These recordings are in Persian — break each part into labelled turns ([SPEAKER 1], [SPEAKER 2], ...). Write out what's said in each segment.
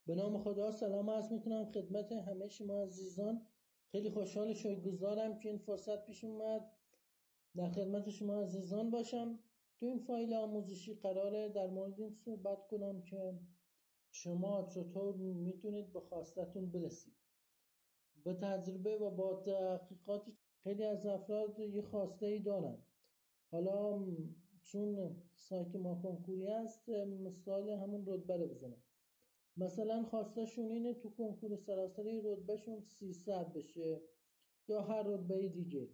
[SPEAKER 1] به نام خدا سلام عرض میکنم خدمت همه شما عزیزان. خیلی خوشحال شکرگزارم که این فرصت پیش اومد در خدمت شما عزیزان باشم. تو این فایل آموزشی قراره در مورد این صحبت کنم که شما چطور میتونید به خواستتون برسید. به تجربه و با تحقیقات خیلی از افراد یه خواسته‌ای دارن. حالا چون سایت ما کنکوری هست مثال همون رتبه رو بزنم. مثلا خواستشون اینه تو کنکور سراسری رتبهشون 300 بشه یا هر رتبه دیگه.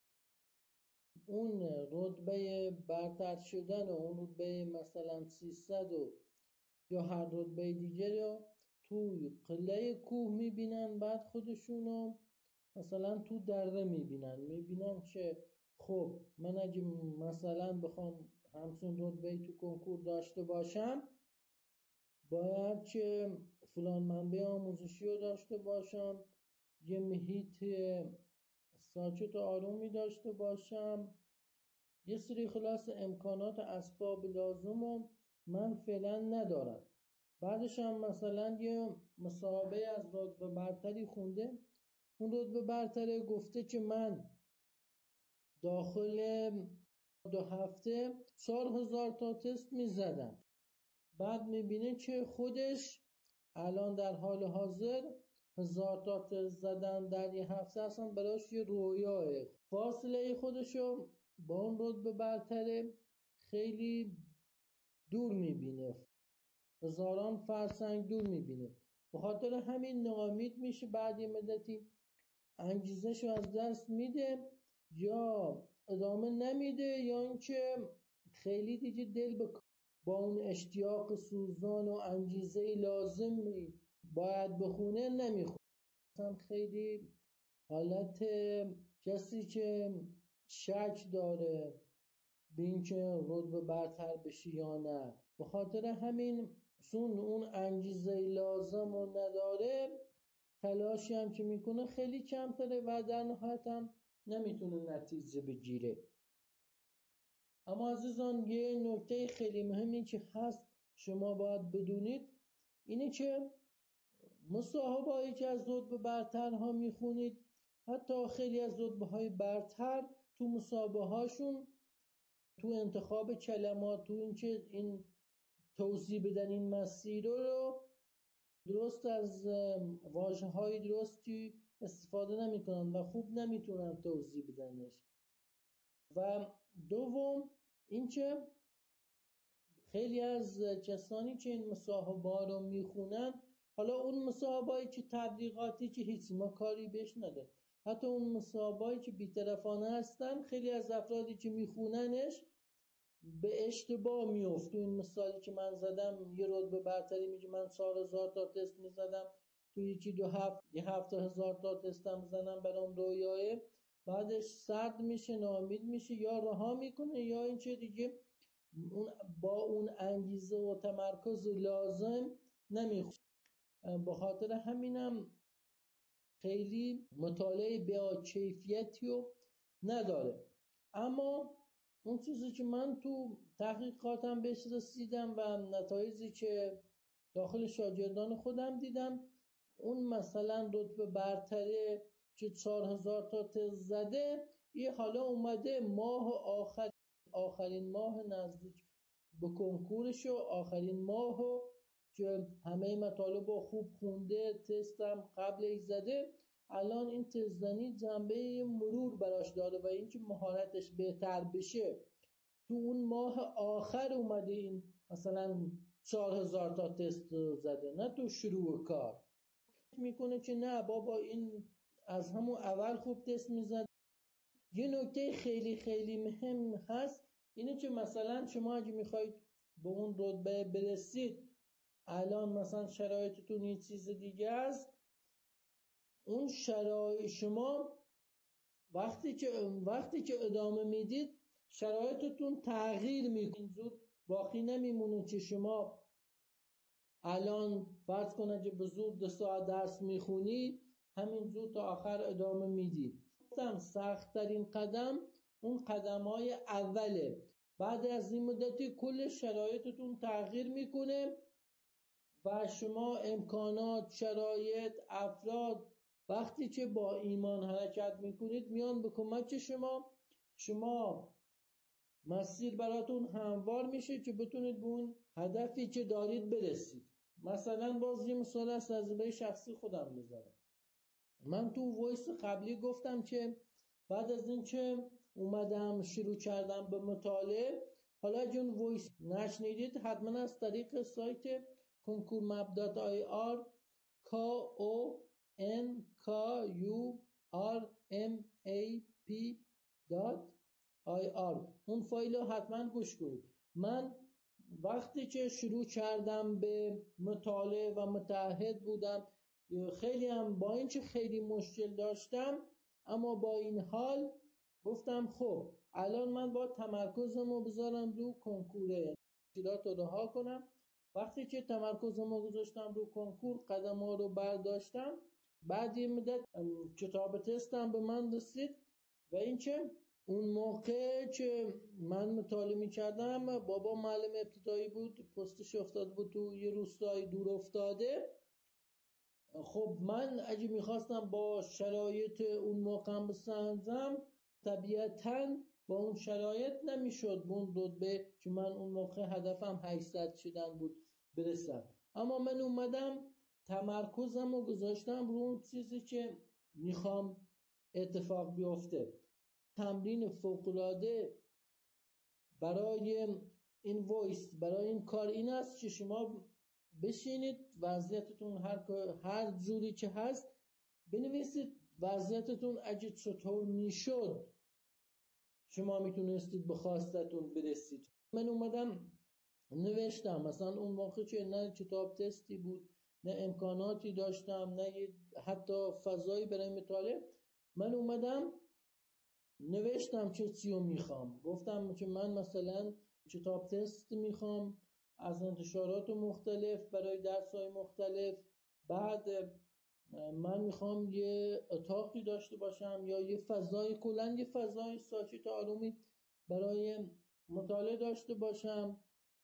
[SPEAKER 1] اون رتبه برتر شدن و اون رتبه مثلا 300 یا هر رتبه دیگه رو توی قله کوه میبینن، بعد خودشونو مثلا تو دره میبینن که خب من اگه مثلا بخوام همچون رتبه تو کنکور داشته باشم باید که فلان منبع آموزشی رو داشته باشم، یه محیط ساکت و آرومی داشته باشم، یه سری خلاص امکانات اسباب لازم رو من فعلا ندارم. بعدش هم مثلا یه مصاحبه از رتبه برتری خونده، اون رتبه برتره گفته که من داخل 2 هفته 4000 تا تست میزدم. بعد میبینه که خودش الان در حال حاضر 1000 تا تست زدن در یه هفته اصلا براش یه رویاه. فاصله خودشو با اون رتبه برتره خیلی دور میبینه، هزاران فرسنگ دور میبینه. به خاطر همین ناامید میشه، بعد یه مدتی انگیزشو از دست میده یا ادامه نمیده یا اینکه خیلی دیگه دل به با اون اشتیاق سوزان و انگیزه لازم باید بخونه نمیخونه. مثلا خیلی حالت کسی که شک داره به اینکه رتبه برتر بشه یا نه. به خاطر همین چون اون انگیزه لازم رو نداره تلاشی هم که میکنه خیلی کمتره و در نهایت هم نمیتونه نتیجه بگیره. اما عزیزان یه نکته خیلی مهمی که هست شما باید بدونید اینه که مصاحبه‌ای که از رتبه برترها میخونید، حتی خیلی از رتبه‌های برتر تو مصاحبه هاشون تو انتخاب کلمات، تو اینکه این توضیح بدن این مسیر رو درست از واژه‌های درستی استفاده نمی‌کنن و خوب نمیتونن توضیح بدنش. و دوم اینکه خیلی از کسانی که این مصاحبه رو میخونن، حالا اون مصاحبه‌ای که تبلیغاتی که هیچ ما کاری بهش نداره، حتی اون مصاحبه‌ای که بی‌طرفانه هستن، خیلی از افرادی که میخوننش به اشتباه میفته. این مثالی که من زدم یه رتبه برتری میگه من 4000 تا تست میزدم، تو یکی 7000 تا تستم زدم، برام رویاه. بعدش سرد میشه، ناامید میشه، یا رها میکنه یا این چه دیگه اون با اون انگیزه و تمرکز لازم نمیخونه. به خاطر همینم خیلی مطالعه با کیفیتی رو نداره. اما اون چیزی که من تو تحقیقاتم بهش رسیدم و نتایجی که داخل شاگردان خودم دیدم، اون مثلا رتبه برتره که 4000 تا تست زده، این حالا اومده ماه آخرین ماه نزدیک به کنکورش و آخرین ماهو که همه مطالب رو خوب خونده، تستم قبلش زده، الان این تستزنی جنبه مرور براش داره و اینکه مهارتش بهتر بشه تو اون ماه آخر اومده این مثلا 4000 تا تست زده، نه تو شروع کار. میکنه که نه بابا این از همون اول خوب تست میزد. یه نکته خیلی خیلی مهم هست اینه که مثلا شما اگه میخواید به اون رتبه برسید، الان مثلا شرایطتون یه چیز دیگه است، اون شرایط شما وقتی که ادامه میدید شرایطتون تغییر میکنه. زود باقی نمیمونه که شما الان فرض کنید که به زور 2 ساعت درس میخونی، همین زود تا آخر ادامه میدی. سخت ترین قدم اون قدم‌های اوله. بعد از این مدتی کل شرایطتون تغییر میکنه و شما امکانات، شرایط، افراد وقتی که با ایمان حرکت میکنید میان به کمک شما مسیر براتون هموار میشه که بتونید به اون هدفی که دارید برسید. مثلا باز یه مثال از تجربه شخصی خودم بزنم. من تو وایس قبلی گفتم که بعد از این که اومدم شروع کردم به مطالعه، حالا اگه اون وایس نشنیدید حتما از طریق سایت konkurmap.ir konkurmap.ir اون فایل رو حتما گوش کنید. من وقتی که شروع کردم به مطالعه و متعهد بودم، خیلی هم با اینکه خیلی مشکل داشتم، اما با این حال گفتم خب الان من با تمرکزمو بذارم رو کنکور، تحصیلات رو رها کنم. وقتی که تمرکزمو گذاشتم رو کنکور، قدم‌ها رو برداشتم، بعد یه مدت کتاب تستم به من رسید و اینکه اون موقع که من مطالعه می‌کردم بابا معلم ابتدایی بود، پستش افتاده بود تو یه روستای دور افتاده. خب من اگه میخواستم با شرایط اون موقع بسنجم، طبیعتاً با اون شرایط نمیشد به اون رتبه که من اون موقع هدفم 800 شدن بود برسم. اما من اومدم تمرکزم رو گذاشتم رو اون چیزی که میخوام اتفاق بیفته. تمرین فوق‌العاده برای این وایس، برای این کار این است که شما بشینید وضعیتتون هر جوری که هست بنویسید وضعیتتون اگه چطور میشد شما میتونستید به خواستتون برسید. من اومدم نوشتم، مثلا اون موقع که نه کتاب تستی بود، نه امکاناتی داشتم، نه حتی فضایی برای مطالعه، من اومدم نوشتم چه چیو میخوام. گفتم که من مثلا کتاب تست میخوام از انتشارات مختلف برای درس‌های مختلف. بعد من میخوام یه اتاقی داشته باشم یا یه فضای کلاً یه فضای ساکت آرومی برای مطالعه داشته باشم،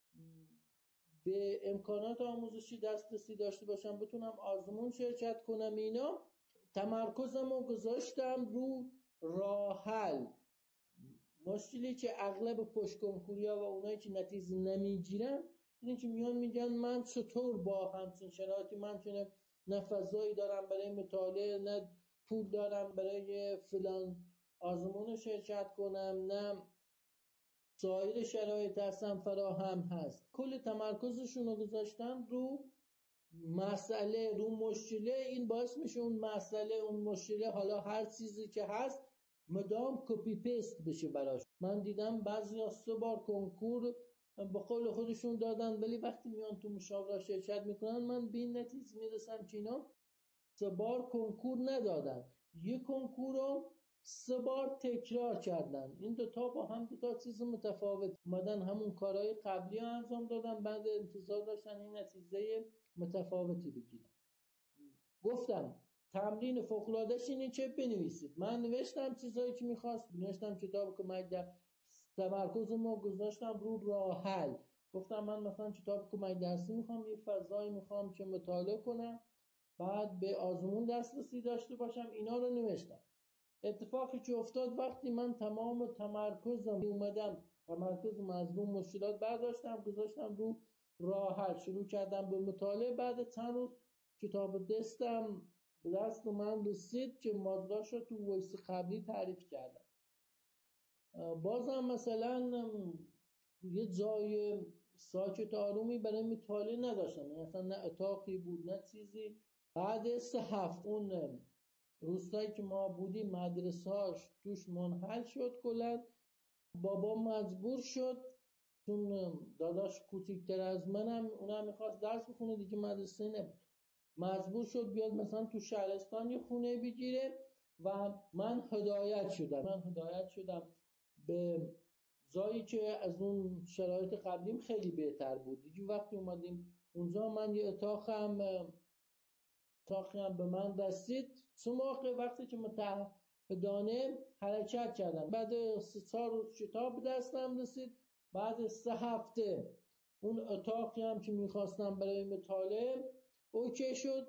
[SPEAKER 1] به امکانات آموزشی دسترسی داشته باشم، بتونم آزمون شرکت کنم. اینا تمرکزم رو گذاشتم رو راه حل. مشکلی که اغلب پشت کنکوریا و اونایی که نتیجه نمیگیرن اینه که میان میگن من چطور با همچین شرایطی، من چون نه فضایی دارم برای مطالعه، نه پول دارم برای فلان آزمون شرکت کنم، نه سایر شرایط هستم فراهم هست. کل تمرکزشون رو گذاشتن رو مسئله، رو مشکله. این باعث میشه اون مسئله، اون مشکله، حالا هر چیزی که هست مدام کپی پیست بشه براش. من دیدم بعضیا 3 بار کنکور به قول خودشون دادن، ولی وقتی میان تو مشاوره شرکت میکنن من به این نتیجه میرسم که اینا 3 بار کنکور ندادن، یک کنکور رو 3 بار تکرار کردن. این دوتا با هم دوتا چیز متفاوت اومدن، همون کارهای قبلی ها انجام دادن، بعد انتظار داشتن این نتیجه متفاوتی بگیرن. گفتم تمرین فوق‌العاده‌اش اینه که بنویسید. من نوشتم چیزایی که می‌خواست، نوشتم کتاب کمک در تمرکزمو گذاشتم رو راه حل. گفتم من مثلا کتاب کمک درسی می‌خوام، یه فضایی می‌خوام که مطالعه کنم، بعد به آزمون دسترسی داشته باشم. اینا رو نوشتم. اتفاقی که افتاد وقتی من تمام تمرکزم تمرکزم از رو مشکلات برداشتم گذاشتم رو راه حل، شروع کردم به مطالعه. بعد چند روز کتاب دستم به دست من رسید که ماجراش رو تو وایس قبلی تعریف کردم. بازم مثلا یه جای ساکت آرومی برای مطالعه نداشتم، مثلا نه اتاقی بود نه چیزی. بعد 3 هفته اون روستایی که ما بودیم مدرسه‌اش توش منحل شد کلاً. بابا مجبور شد، چون داداش کوچیک‌تر از منم، اونم میخواست درس بخونه دیگه، مدرسه نبود، مجبور شد بیاد مثلا تو شهرستان یه خونه بگیره و من هدایت شدم به جایی که از اون شرایط قبلیم خیلی بهتر بود دیگه. وقتی اومدیم اونجا من یه اتاقی هم به من رسید. چون موقع وقتی که متعهدانه حرکت کردم، بعد 3-4 روز کتاب دستم رسید. بعد 3 هفته اون اتاقی هم که میخواستم برای مطالعه اوکی شد.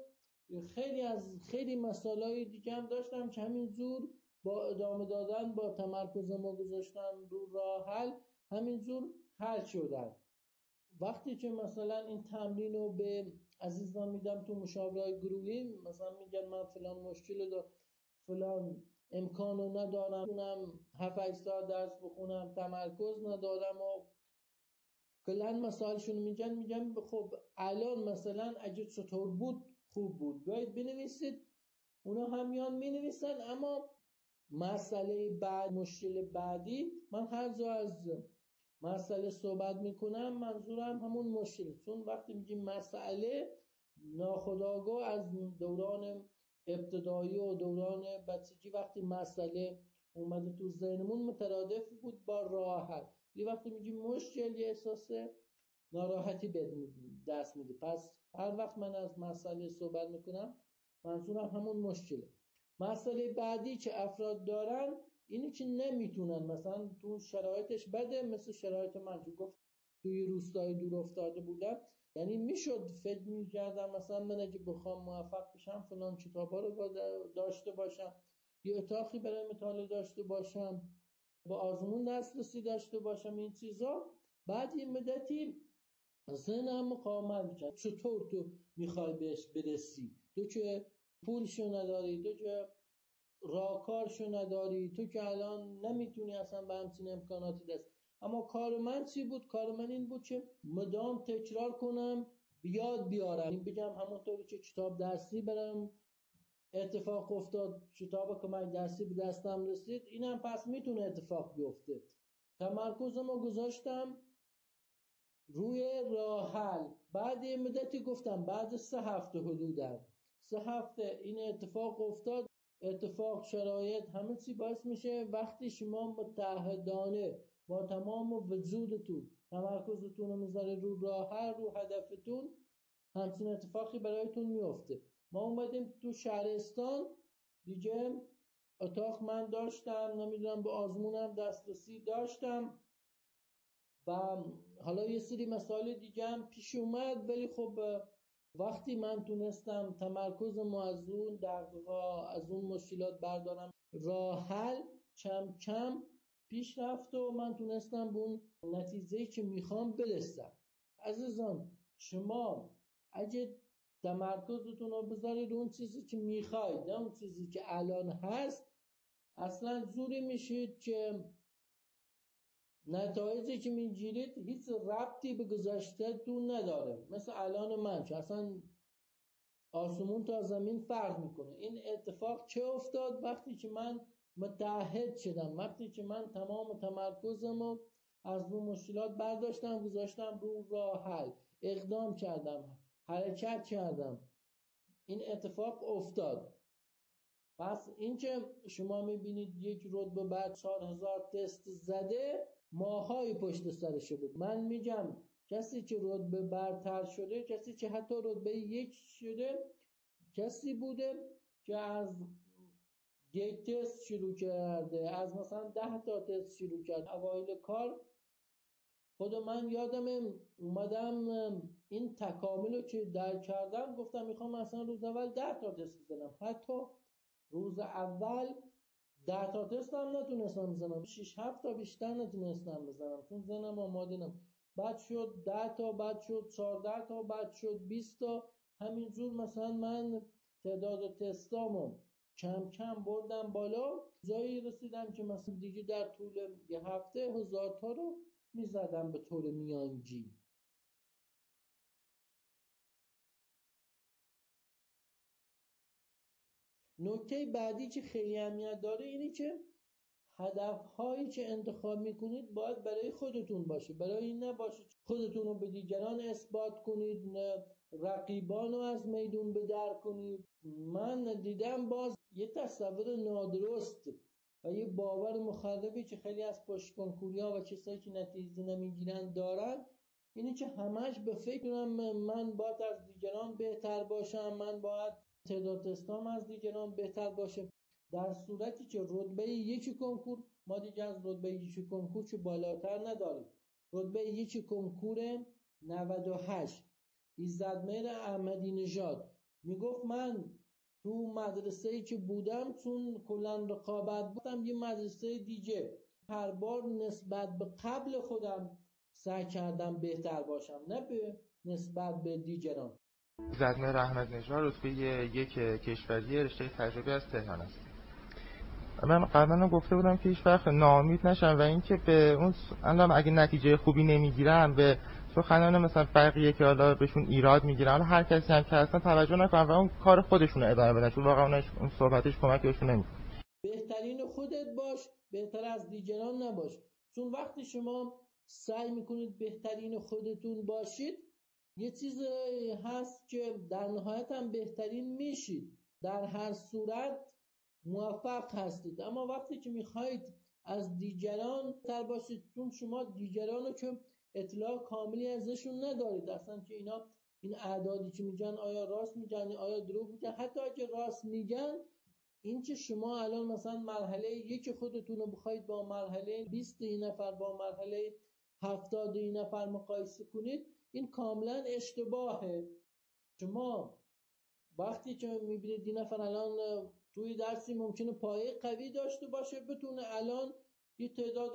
[SPEAKER 1] خیلی مسائل دیگه هم داشتم که همین زور با ادامه دادن با تمرکز ما گذاشتن رو راه حل همین زور حل شدن. وقتی که مثلا این تمرین رو به عزیزان میدم تو مشاورهای گروهی، مثلا میگن من فلان مشکل دارم، فلان امکانو ندارم، اونم 7-8 ساعت درس بخونم، تمرکز ندارم و کلا مسائلشون میگم خب الان مثلا اگه چطور بود خوب بود، باید بنویسید. اونا هم میان مینویسن، اما مسئله بعد، مشکل بعدی، من هر جا از مسئله صحبت میکنم منظورم همون مشکل، چون وقتی میگیم مسئله ناخودآگاه از دوران ابتدایی و دوران بچگی وقتی مسئله اومده تو ذهنمون مترادف بود با راه حل. وقتی میگیم مشکل یه احساس ناراحتی به دست میده. پس هر وقت من از مسئله صحبت میکنم منظورم همون مشکله. مسئله بعدی که افراد دارن اینی که نمیتونن، مثلا تو شرایطش بده، مثل شرایط من که گفت توی روستای دور افتاده بودم، یعنی میشد فکر میکردم مثلا من اگه بخوام موفق بشم فلان کتابا رو داشته باشم، یه اتاقی برای مطالعه داشته باشم، با آزمون دسترسی داشته باشم، این چیزا بعد یه مدتی ذهنم مقاومت میکنه. چطور تو میخوای بهش برسی؟ تو که پولشو نداری، تو که راهکارشو نداری، تو که الان نمیتونی اصلا به همچین امکاناتی دست. اما کار من چی بود؟ کار من این بود که مدام تکرار کنم، بیاد بیارم. این بگم همونطوری که کتاب درسی برم اتفاق افتاد، کتاب کمک درسی به دستم رسید، اینم پس میتونه اتفاق بیفته. تمرکزمو گذاشتم روی راه حل. بعد یه مدتی گفتم بعد 3 هفته حدوداً 3 هفته این اتفاق افتاد. اتفاق، شرایط، همه چی باعث میشه وقتی شما متحدانه با تمام وجودتون تمرکزتون رو میذاره رو راه حل، رو هدفتون، همچین اتفاقی برایتون میفته. ما اومدیم تو شهرستان دیگه، اتاق من داشتم، نمیدونم به آزمونم دسترسی داشتم و حالا یه سری مسائل دیگه هم پیش اومد، ولی خب وقتی من تونستم تمرکزم از اون دقیقا از اون مشکلات بردارم، راه حل کم کم پیش رفت و من تونستم به اون نتیجه‌ای که میخوام برسم. عزیزان شما اگه تمرکزتون رو بذارید اون چیزی که میخواید، اون چیزی که الان هست، اصلا زوری میشید که نتایجی که میگیرید هیچ ربطی به گذشته‌تون نداره. مثل الان من که اصلا آسمون تا زمین فرق میکنه. این اتفاق چه افتاد؟ وقتی که من متحد شدم، وقتی که من تمام تمرکزمو از اون مشکلات برداشتم گذاشتم رو راه حل، اقدام کردم، حرکت کردم، این اتفاق افتاد. پس اینکه شما میبینید یک رتبه بعد 4000 تست زده، ماهای پشت سرشه بود. من میگم کسی که رتبه برتر شده، کسی که حتی رتبه 1 شده، کسی بوده که از یک تست شروع کرده، از مثلا 10 تا تست شروع کرد. اوایل کار خود من یادم اومدم این تکامل رو که درک کردم، گفتم میخوام مثلا روز اول 10 تا تست بزنم. حتی روز اول 10 تا تست هم نتونستم بزنم، 6-7 تا بیشتر نتونستم بزنم چون ذهنم آماده نبود. بعد شد 10 تا، بعد شد 14 تا، بعد شد 20 تا. همینجور مثلا من تعداد تستامو کم کم بردم بالا، جایی رسیدم که مثلا دیگه در طول یه هفته 1000 تا رو میزدم به طور میانگین. نکته بعدی که خیلی اهمیت داره اینه که هدف‌هایی که انتخاب میکنید باید برای خودتون باشه، برای این نباشه خودتون رو به دیگران اثبات کنید، نه رقیبان رو از میدون بدر کنید. من دیدم باز یه تصور نادرست و یه باور مخربی که خیلی از پشت کنکوری‌ها و کسایی که نتیجه نمیگیرن دارن، اینه که همش به فکر کنم من باید از دیگران بهتر باشم، من باید تعداد تستام از دیگران بهتر باشه. در صورتی که رتبه 1 کنکور، ما دیگه از رتبه 1 کنکور چه بالاتر نداریم. رتبه 1 کنکور 98 عزتمهر احمدی نژاد میگفت من تو مدرسه‌ای که بودم چون کلا رقابت بودم یه مدرسه دیگه هر بار نسبت به قبل خودم سعی کردم بهتر باشم نه به نسبت به دیگران.
[SPEAKER 2] عزتمهر احمدی نژاد رتبه 1 کشوری رشته تجربی از تهران است. من قبلا گفته بودم که هیچ وقت ناامید نشم و اینکه به اون اگه نتیجه خوبی نمیگیرم به سخنان مثلا بقیه که حالا بهشون ایراد میگیرن، حالا هر کسی هم که اصلا توجه نکنن و اون کار خودشونه ادامه بدن، چون واقعا اون صحبتش کمکی بهشون نمیکنه.
[SPEAKER 1] بهترین خودت باش، بهتر از دیگران نباش. چون وقتی شما سعی میکنید بهترین خودتون باشید یه چیز هست که در نهایت هم بهترین میشید، در هر صورت موفق هستید. اما وقتی که میخواید از دیگران بهتر باشید، چون شما دیگران رو که اطلاع کاملی ازشون ندارید اصلا که این اعدادی که میگن آیا راست میگن آیا دروغ میگن. حتی اگه راست میگن، این که شما الان مثلا مرحله 1 خودتون رو بخواید با مرحله 20 این نفر با مرحله 70 این نفر مقایسه کنید، این کاملا اشتباهه. شما وقتی که میبینید این نفر الان توی درسی ممکنه پایه قوی داشته باشه، بتونه الان یه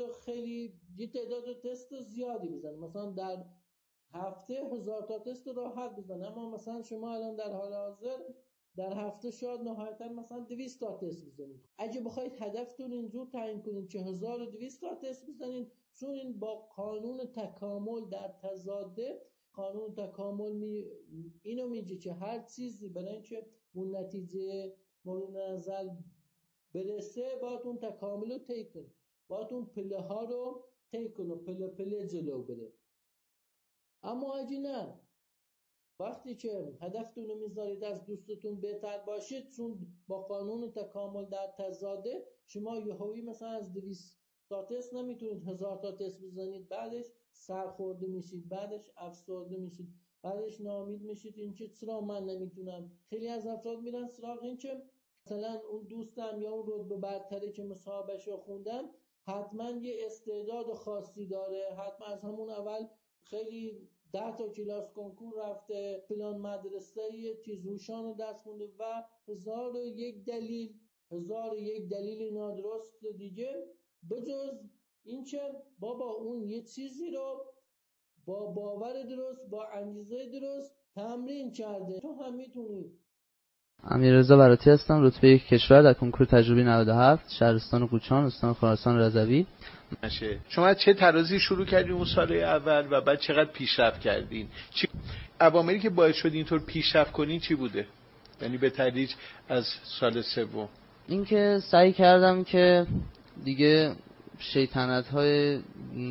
[SPEAKER 1] تعداد تست زیادی بزنه، مثلا در هفته 1000 تا تست راحت بزنه. اما مثلا شما الان در حال حاضر در هفته شاید نهایتا مثلا 200 تا تست بزنید. اگه بخواید هدفتون اینجور تعیین کنید که 1200 تا تست بزنید، چون این با قانون تکامل در تضاده. قانون تکامل اینو میگه که هر چیزی برای اینکه اون نتیجه مورد نظر برسه باید اون تکامل رو طی کنه، باید اون پله ها رو طی کنه، پله پله جلو بره. اما اگه نه، وقتی که هدفتون رو میذارید از دوستتون بهتر باشید، چون با قانون تکامل در تضاده، شما یهویی مثلا از 200 تا تست نمیتونید 1000 تا تست بزنید، بعدش سرخورده میشید، بعدش افسرده میشید، بعدش ناامید میشید. این که چرا من نمیتونم. خیلی از افراد میرن سراغ این که مثلا اون دوستم یا اون رتبه برتری که مصاحبهش رو خوندم حتما یه استعداد خاصی داره، حتما از همون اول خیلی 10 تا کلاس کنکور رفته، فلان مدرسه تیزهوشان رو درس خونده و هزار و یک دلیل نادرست دیگه، بجز این که بابا اون یه چیزی رو با باور درست، با انگیزه درست تمرین کرده. تو هم میتونی.
[SPEAKER 3] امیررضا براتی هستم، رتبه 1 کشور در کنکور تجربی 97 شهرستان قوچان استان خراسان رضوی.
[SPEAKER 4] شما از چه ترازی شروع کردین اون سال اول و بعد چقدر پیشرفت کردین؟ عواملی که باعث شد اینطور پیشرفت کنین چی بوده؟ یعنی به تدریج از سال سوم.
[SPEAKER 3] این که سعی کردم که دیگه شیطنت‌هایی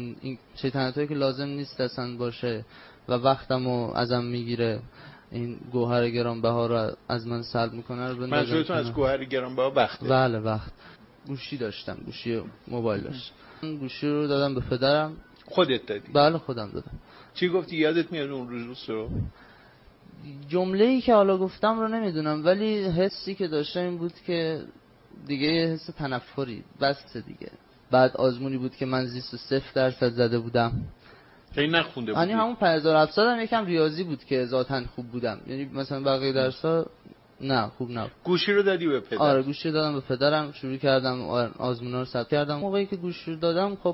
[SPEAKER 3] که لازم نیست اصلا باشه و وقتمو ازم میگیره، این گوهر گرانبها رو از من سلب میکنه رو بندازم.
[SPEAKER 4] منظورتون از گوهر گرانبها وقته؟
[SPEAKER 3] بله وقت. گوشی داشتم، گوشی موبایل داشتم. گوشی رو دادم به پدرم.
[SPEAKER 4] خودت دادی؟
[SPEAKER 3] بله خودم دادم.
[SPEAKER 4] چی گفتی؟ یادت میاد اون روز رو؟
[SPEAKER 3] جمله‌ای که حالا گفتم رو نمیدونم، ولی حسی که داشتم این بود که دیگه حس تنفری بس دیگه. بعد آزمونی بود که من زیست 0% زده بودم.
[SPEAKER 4] که این نخونده بودی؟
[SPEAKER 3] یعنی همون 5700 هم یکم ریاضی بود که ذاتاً خوب بودم، یعنی مثلا بقیه درس‌ها نه خوب نبود.
[SPEAKER 4] گوشی رو دادی به پدر؟
[SPEAKER 3] آره گوشی دادم به پدرم، شروع کردم آزمونا رو ثبت کردم. موقعی که گوشی رو دادم خب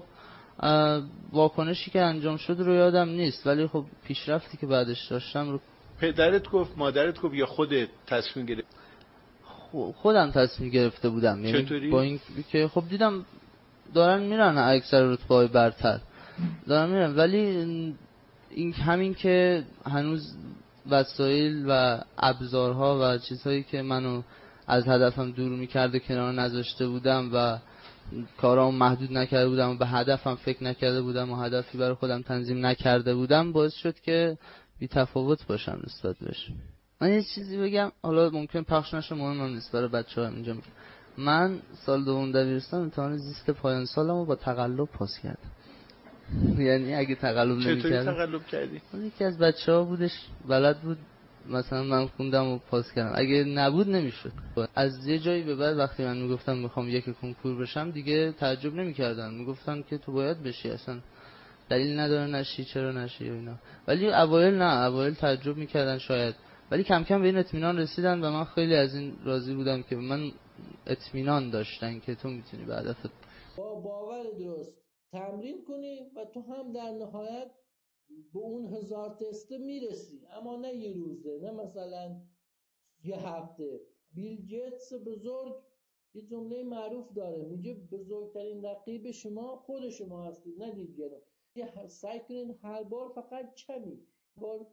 [SPEAKER 3] واکنشی که انجام شد رو یادم نیست، ولی خب پیشرفتی که بعدش داشتم رو.
[SPEAKER 4] پدرت گفت، مادرت گفت یا خودت تصمیم گرفتی؟
[SPEAKER 3] خودم تصمیم گرفته بودم. یعنی
[SPEAKER 4] چطوری؟
[SPEAKER 3] با این که خب دیدم دارن میرن اکثر رتبه‌های برتر دارن میرن، ولی این همین که هنوز وسایل و ابزارها و چیزهایی که منو از هدفم دور میکرده کنار نذاشته بودم و کارامو محدود نکرده بودم و به هدفم فکر نکرده بودم و هدفی برای خودم تنظیم نکرده بودم، باعث شد که بی تفاوت باشم نسبت بهش. من یه چیزی بگم، حالا ممکن پخش نشه، مهمم نیست برای بچه‌ها اینجا میگم. من سال دوم دبیرستان امتحان زیست پایان سالمو با تقلب پاس کردم. یعنی اگه تقلب نمی‌کردم.
[SPEAKER 4] چطوری تقلب کردی؟
[SPEAKER 3] یکی از بچه‌ها بودش بلد بود، مثلا من خوندم و پاس کردم، اگه نبود نمیشد. از یه جایی به بعد وقتی من میگفتم میخوام یک کنکور بشم دیگه تعجب نمی‌کردن، میگفتن که تو باید بشی، اصلا دلیل نداره نشی، چرا نشی و اینا. ولی اوایل تعجب میکردن شاید، ولی کم کم به این اطمینان رسیدن و من خیلی از این راضی بودم که من اطمینان داشتن که تو میتونی به هدفت.
[SPEAKER 1] با باور درست تمرین کنی و تو هم در نهایت به اون 1000 تست میرسی، اما نه یه روزه، نه مثلا یه هفته. بیل گیتس بزرگ یه جمله معروف داره، میگه بزرگترین رقیب شما خود شما هستید، نه دیگران. سعی کنین هر بار فقط کمی، بار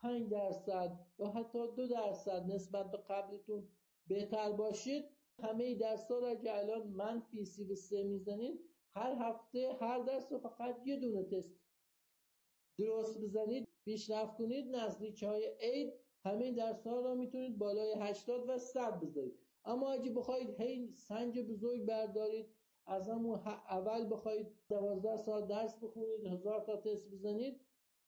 [SPEAKER 1] 5% یا حتی 2% نسبت به قبلتون بهتر باشید. همه درس‌ها را که الان منفی 33 میزنید، هر هفته هر درس رو فقط یه دونه تست درست بزنید، پیشرفت کنید، نزدیک‌های عید همه درس‌ها را میتونید بالای 80 و 100 بذارید. اما اگه بخواید هی سنج بزرگ بردارید، از همون اول بخواید 12 ساعت درس بخونید، 1000 تا تست بزنید،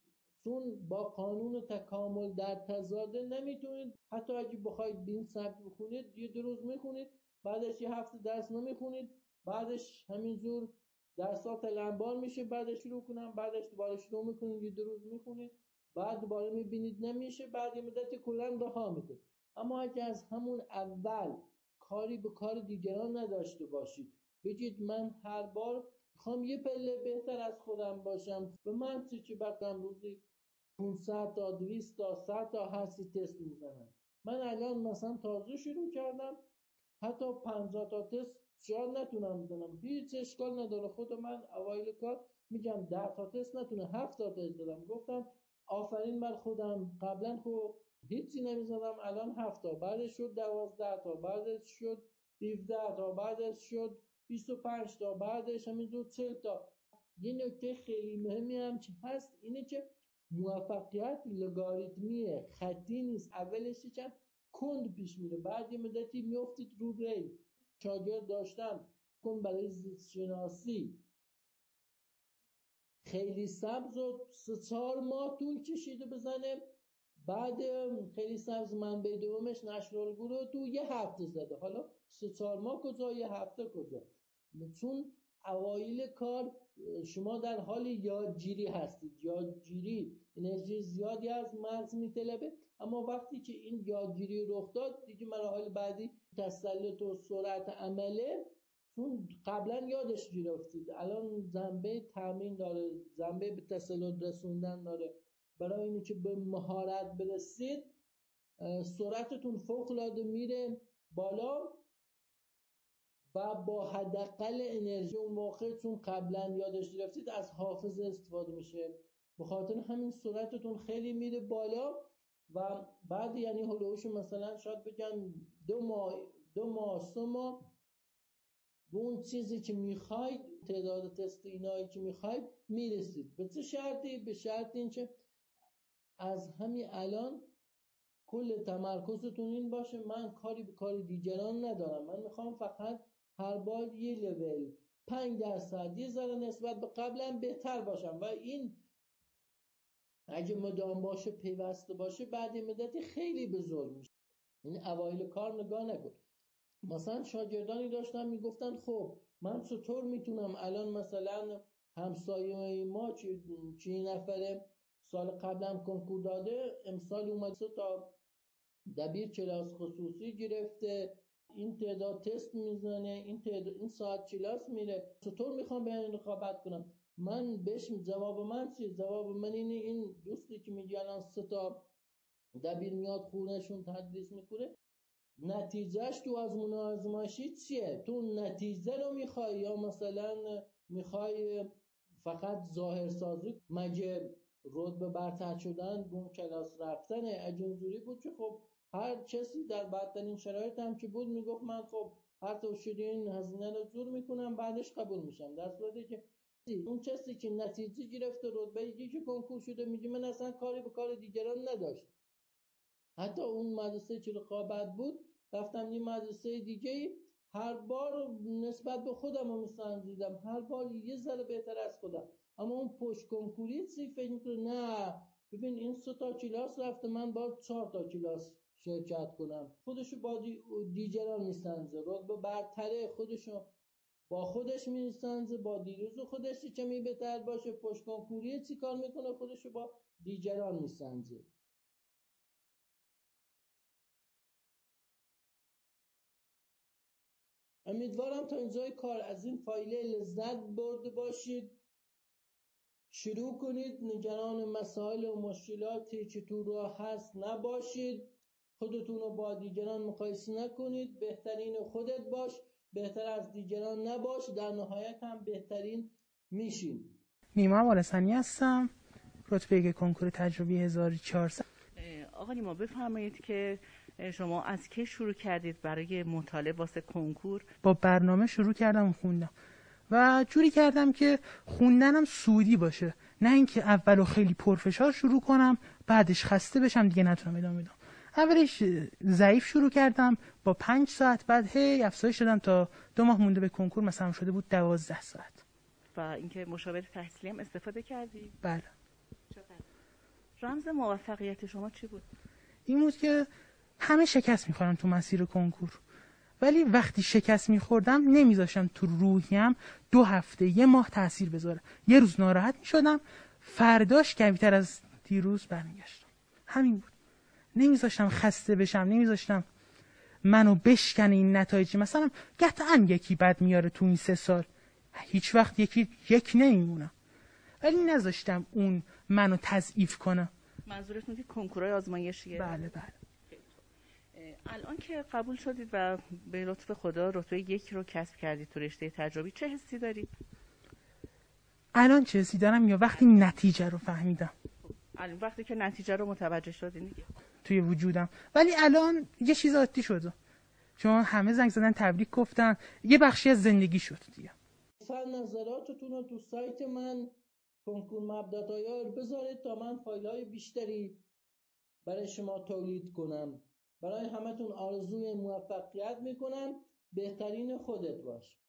[SPEAKER 1] چون با قانون تکامل در تضاده نمیتونید. حتی اگه بخواید بین سبک بخونید، یه 2 روز میخونید، بعدش یه هفته درس نمیخونید، بعدش همینجور درسات لنبار میشه، بعدش شروع کنم، بعدش دوباره شروع میکنید، یه 2 روز میخونید، بعد دوباره میبینید نمیشه، بعد یه مدتی کلا رها میکنید. اما اگه از همون اول کاری به کار دیگران نداشته باشید، بگید من هر بار میخوام یه پله بهتر از خودم باشم، به من چی بقدم روزی 500 تا 200 تا 100 تا هستی تست میزنم. من الان مثلا تازه شروع کردم، حتی 50 تا تست شاید نتونم بزنم، هیچ اشکال نداره. خود من اوایل کار میگم 10 تا تست نتونه 7 تا تست زدم، گفتم آفرین بر خودم. قبلا خب هیچی نمیزدم، الان 7 تا، بعدش شد 12 تا، بعدش شد 17 تا، بعدش شد 25 تا، بعدش همینجور 40 تا. یه نکته خیلی مهمی هم که هست اینه که موفقیت لگاریتمیه، خطی نیست. اولش یکم کند پیش میره، بعد یه مدتی میافتید رو ریل. شاگرد داشتم کن برای زیست شناسی خیلی سبز و 3-4 ماه طول کشیده بزنه، بعد خیلی سبز منبع دومش نشرالگو رو تو یه هفته زده. حالا 3-4 ماه کجا، یه هفته کجا؟ چون اوایل کار شما در حال یادگیری هستید. یادگیری انرژی زیادی از مغز میطلبه، اما وقتی که این یادگیری رخ داد دیگه مراحل بعدی تسلط و سرعت عمله، چون قبلا یادش گرفتید. الان جنبه تمرین داره، جنبه به تسلط رسوندن داره. برای اینکه که به مهارت برسید سرعتتون فوق العاده میره بالا و با حداقل انرژی اون موقع، چون قبلا یادش گرفتید، از حافظه استفاده میشه. به خاطر همین سرعتتون خیلی میره بالا و بعد یعنی هلوش مثلا شاید بگم 2 ماه 3 ماه به اون چیزی که میخواید، تعداد تست اینایی که میخواید میرسید. به چه شرطی؟ به شرط این که از همین الان کل تمرکزتون این باشه من کاری به کار دیگران ندارم، من میخوام فقط هر بار یه لول 5% یه ذره نسبت به قبلا بهتر باشم. و این اگه مدام باشه، پیوسته باشه، بعد مدتی خیلی بزرگ میشه. این اوایل کار نگاه نکن. مثلا شاگردانی داشتن میگفتن خب من چطور میتونم الان مثلا همسایه ما چه نفره سال قبلم کنکور داده، امسال اومد 3 تا دبیر کلاس خصوصی گرفته، این تعداد تست میزنه، این ساعت کلاس میره، چطور میخوام به این رقابت کنم؟ من بهش جواب من چیه؟ جواب من اینه این دوستی که میگه الان 3 تا دبیر میاد خونهشون تدریس میکنه، نتیجهش تو آزمون و آزمایشی چیه؟ تو نتیجه رو میخوای یا مثلا میخوای فقط ظاهر سازی؟ مگه رتبه برتر شدن به اون کلاس رفتنه؟ اگه اینجوری بود که خب هر کسی در بدترین شرایط هم که بود میگفت من خب هر طور شده این هزینه رو جور میکنم بعدش قبول میشم. در صورتی که اون کسی که نتیجه گرفته رتبه یکی کنکور شده میگه من اصلا کاری به کار دیگران نداشت، حتی اون مدرسه که رقابت بود رفتم یه مدرسه دیگه، هر بار نسبت به خودم رو میسنجیدم، هر بار یه ذره بهتر از خودم. اما اون پشت کنکوری چی فکر میکنه؟ نه ببین این 3 تا کلاس رفته، من باید 4 تا کلاس شرکت کنم. خودشو با دیگران میسنجه، رتبه برتره خودشو با خودش میسنجه، با دیروز خودش چه می بهتر باشه، پشت کنکوری چی کار میکنه، خودش رو با دیگران میسنجه. امیدوارم تا اینجای کار از این فایله لذت برده باشید. شروع کنید، نگران مسائل و مشکلاتی که تو راه هست نباشید، خودتون رو با دیگران مقایسه نکنید، بهترین خودت باش، بهتر از دیگران نباش، در نهایت هم بهترین میشین.
[SPEAKER 5] نیما وارثانی هستم، رتبه 1 کنکور تجربی 1400.
[SPEAKER 6] آقا نیما بفرمایید که شما از کی شروع کردید برای مطالعه واسه کنکور؟
[SPEAKER 5] با برنامه شروع کردم خوندم و جوری کردم که خوندنم سودی باشه، نه اینکه اولو خیلی پرفشار شروع کنم بعدش خسته بشم دیگه نتونم ادامه بدم. اولش ضعیف شروع کردم با 5 ساعت، بعد هی افزایش دادم تا 2 ماه مونده به کنکور مثلا شده بود 12 ساعت.
[SPEAKER 6] و اینکه مشاور تحصیلی هم استفاده کردی؟
[SPEAKER 5] بله.
[SPEAKER 6] چقدر؟ رمز موفقیت شما چی بود؟
[SPEAKER 5] این بود که همه شکست میخورن تو مسیر کنکور، ولی وقتی شکست میخوردم نمیذاشتم تو روحیم 2 هفته 1 ماه تاثیر بذاره. یه روز ناراحت میشدم، فرداش قوی‌تر از دیروز برمیگشتم. همین بود. نمیذاشتم خسته بشم، نمیذاشتم منو بشکنه این نتایجی. مثلا قطعا یکی بد میاره تو این 3 سال، هیچ وقت یک نمیمونم، ولی نذاشتم اون منو تضعیف کنه.
[SPEAKER 6] منظورتون که کنکورهای آزمایشیه؟
[SPEAKER 5] بله بله.
[SPEAKER 6] الان که قبول شدید و به لطف خدا رتبه 1 رو کسب کردید تو رشته تجربی، چه حسی دارید؟
[SPEAKER 5] الان چه حسی دارم یا وقتی نتیجه رو فهمیدم؟
[SPEAKER 6] الان وقتی که نتیجه رو متوجه شدین
[SPEAKER 5] توی وجودم، ولی الان یه چیز عادی شده، چون همه زنگ زدن تبریک گفتن، یه بخشی از زندگی شد دیگه.
[SPEAKER 1] نظراتتون رو تو سایت من کنکور مبدا.ir بذارید تا من فایل‌های بیشتری برای شما تولید کنم. برای همتون آرزوی موفقیت میکنم. بهترین خودت باش.